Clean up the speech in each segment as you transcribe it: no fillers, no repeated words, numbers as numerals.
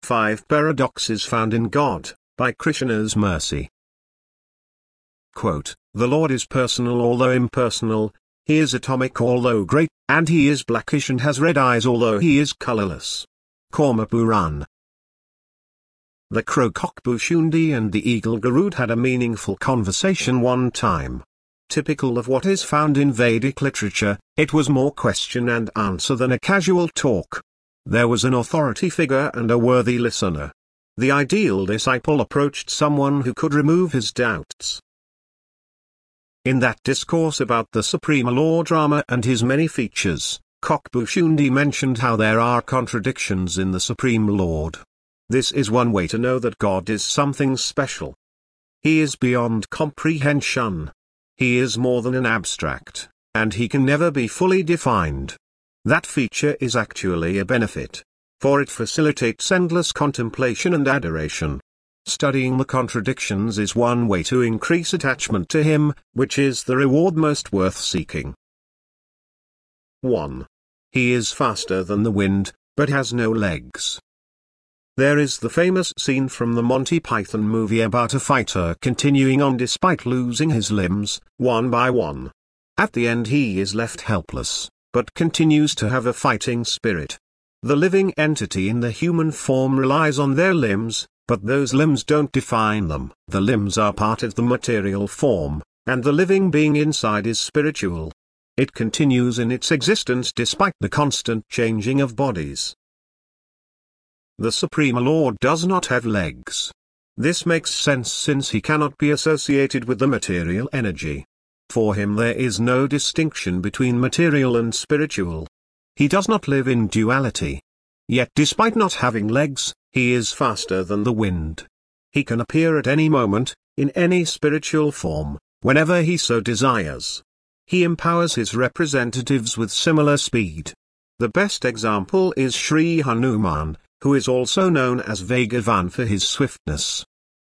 5 Paradoxes Found in God, by Krishna's Mercy. Quote, "The Lord is personal although impersonal, he is atomic although great, and he is blackish and has red eyes although he is colorless." Karma Puran. The crow Cockbushundi and the eagle Garud had a meaningful conversation one time. Typical of what is found in Vedic literature, it was more question and answer than a casual talk. There was an authority figure and a worthy listener. The ideal disciple approached someone who could remove his doubts. In that discourse about the Supreme Lord Rama and his many features, Cockbushundi mentioned how there are contradictions in the Supreme Lord. This is one way to know that God is something special. He is beyond comprehension. He is more than an abstract, and he can never be fully defined. That feature is actually a benefit, for it facilitates endless contemplation and adoration. Studying the contradictions is one way to increase attachment to him, which is the reward most worth seeking. 1. He is faster than the wind, but has no legs. There is the famous scene from the Monty Python movie about a fighter continuing on despite losing his limbs, one by one. At the end he is left helpless, but continues to have a fighting spirit. The living entity in the human form relies on their limbs, but those limbs don't define them. The limbs are part of the material form, and the living being inside is spiritual. It continues in its existence despite the constant changing of bodies. The Supreme Lord does not have legs. This makes sense since he cannot be associated with the material energy. For him there is no distinction between material and spiritual. He does not live in duality. Yet despite not having legs, he is faster than the wind. He can appear at any moment, in any spiritual form, whenever he so desires. He empowers his representatives with similar speed. The best example is Sri Hanuman, who is also known as Bhagavan for his swiftness.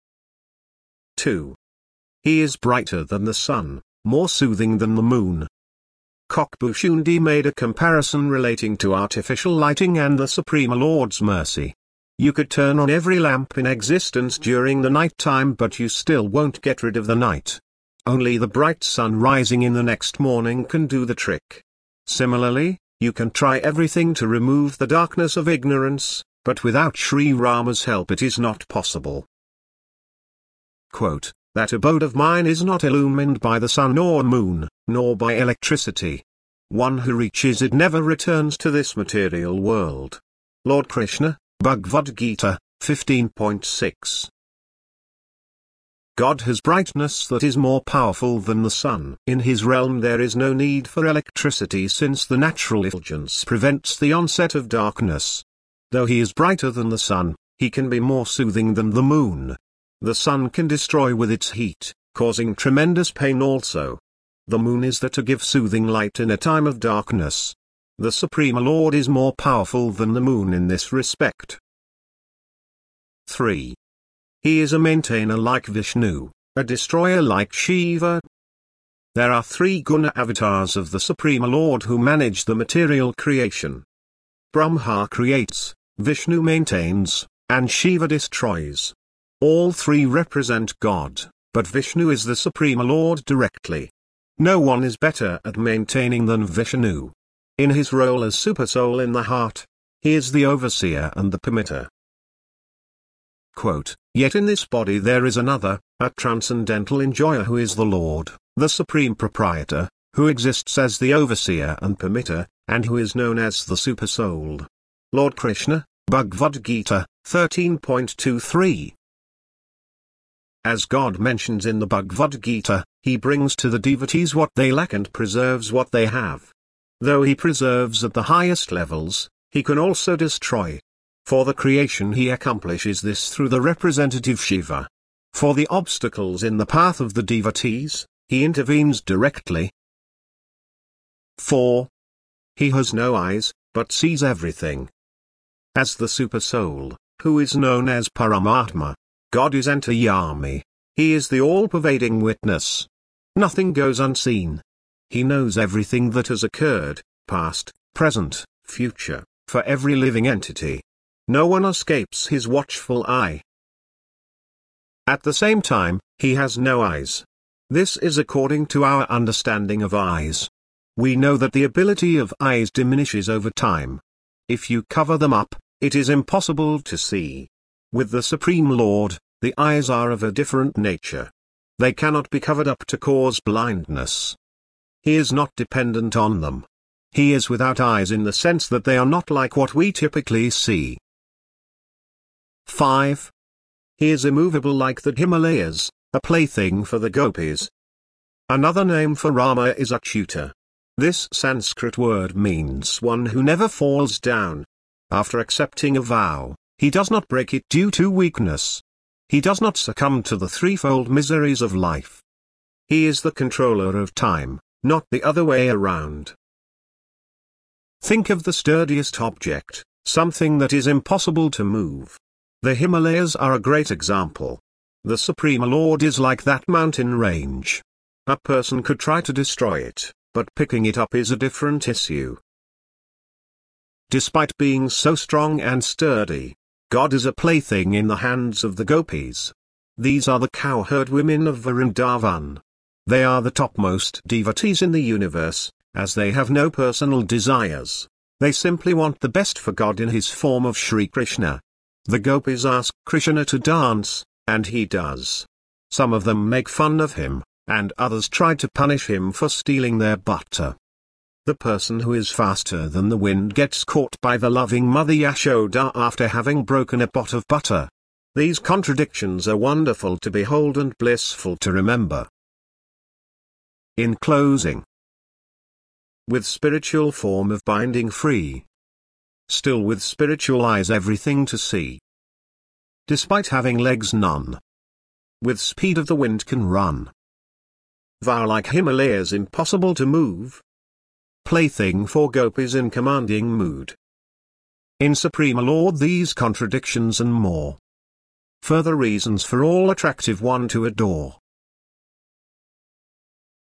2. He is brighter than the sun, more soothing than the moon. Cockbushundi made a comparison relating to artificial lighting and the Supreme Lord's mercy. You could turn on every lamp in existence during the night time, but you still won't get rid of the night. Only the bright sun rising in the next morning can do the trick. Similarly, you can try everything to remove the darkness of ignorance, but without Sri Rama's help it is not possible. Quote, "That abode of mine is not illumined by the sun nor moon, nor by electricity. One who reaches it never returns to this material world." Lord Krishna, Bhagavad Gita, 15.6. God has brightness that is more powerful than the sun. In his realm there is no need for electricity since the natural effulgence prevents the onset of darkness. Though he is brighter than the sun, he can be more soothing than the moon. The sun can destroy with its heat, causing tremendous pain also. The moon is there to give soothing light in a time of darkness. The Supreme Lord is more powerful than the moon in this respect. 3. He is a maintainer like Vishnu, a destroyer like Shiva. There are 3 guna avatars of the Supreme Lord who manage the material creation. Brahma creates, Vishnu maintains, and Shiva destroys. All 3 represent God, but Vishnu is the Supreme Lord directly. No one is better at maintaining than Vishnu. In his role as Supersoul in the heart, he is the overseer and the permitter. Quote, "Yet in this body there is another, a transcendental enjoyer who is the Lord, the Supreme Proprietor, who exists as the overseer and permitter, and who is known as the Supersoul." Lord Krishna, Bhagavad Gita, 13.23. As God mentions in the Bhagavad Gita, he brings to the devotees what they lack and preserves what they have. Though he preserves at the highest levels, he can also destroy. For the creation he accomplishes this through the representative Shiva. For the obstacles in the path of the devotees, he intervenes directly. 4. He has no eyes, but sees everything. As the Supersoul, who is known as Paramatma, God is Antaryami. He is the all-pervading witness. Nothing goes unseen. He knows everything that has occurred, past, present, future, for every living entity. No one escapes his watchful eye. At the same time, he has no eyes. This is according to our understanding of eyes. We know that the ability of eyes diminishes over time. If you cover them up, it is impossible to see. With the Supreme Lord, the eyes are of a different nature. They cannot be covered up to cause blindness. He is not dependent on them. He is without eyes in the sense that they are not like what we typically see. 5. He is immovable like the Himalayas, a plaything for the gopis. Another name for Rama is Achyuta. This Sanskrit word means one who never falls down. After accepting a vow, he does not break it due to weakness. He does not succumb to the threefold miseries of life. He is the controller of time, not the other way around. Think of the sturdiest object, something that is impossible to move. The Himalayas are a great example. The Supreme Lord is like that mountain range. A person could try to destroy it, but picking it up is a different issue. Despite being so strong and sturdy, God is a plaything in the hands of the gopis. These are the cowherd women of Vrindavan. They are the topmost devotees in the universe, as they have no personal desires. They simply want the best for God in his form of Sri Krishna. The gopis ask Krishna to dance, and he does. Some of them make fun of him, and others try to punish him for stealing their butter. The person who is faster than the wind gets caught by the loving mother Yashoda after having broken a pot of butter. These contradictions are wonderful to behold and blissful to remember. In closing, with spiritual form of binding free, still with spiritual eyes everything to see. Despite having legs none, with speed of the wind can run. Vow like Himalayas impossible to move. Plaything for gopis in commanding mood. In Supreme Lord these contradictions and more. Further reasons for all attractive one to adore.